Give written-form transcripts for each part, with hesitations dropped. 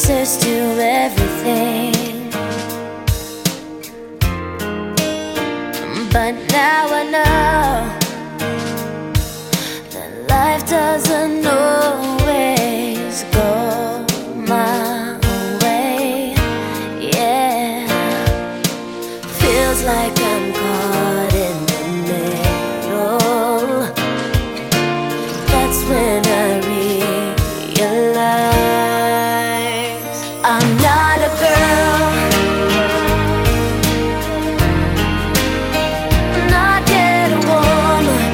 answers to everything, but now I know that life doesn't always go my way. Yeah, feels like I'm caught in the middle. That's when I realize I'm not a girl, not yet a woman.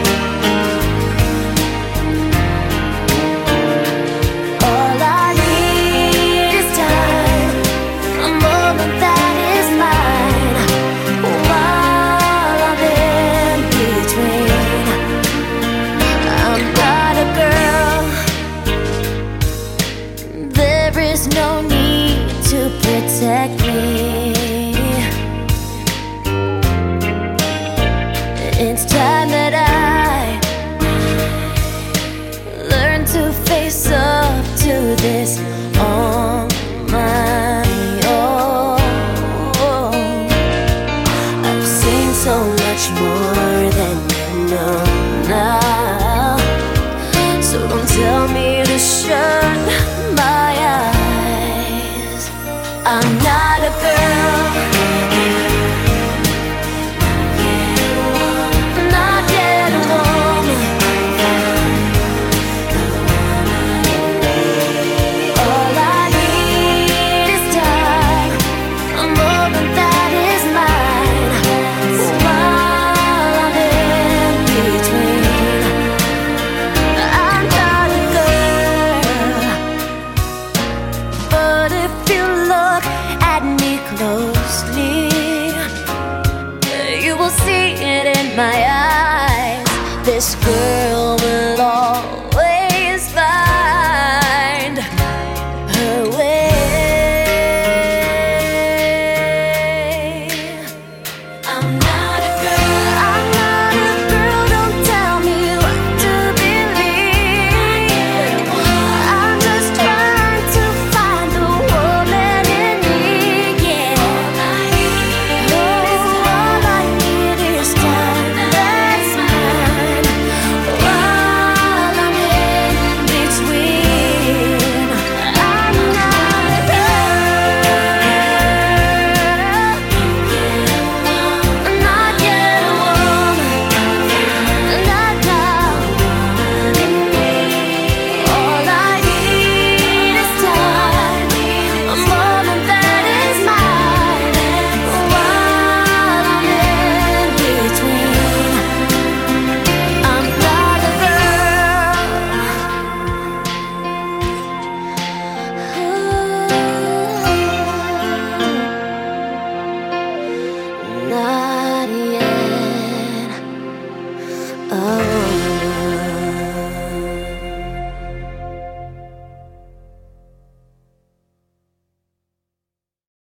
All I need is time, a moment that is mine, while I'm in between. I'm not a girl, there is no need to protect me. It's time that I learn to face up to this on my own. I've seen so much more than you know now, so don't tell me to shut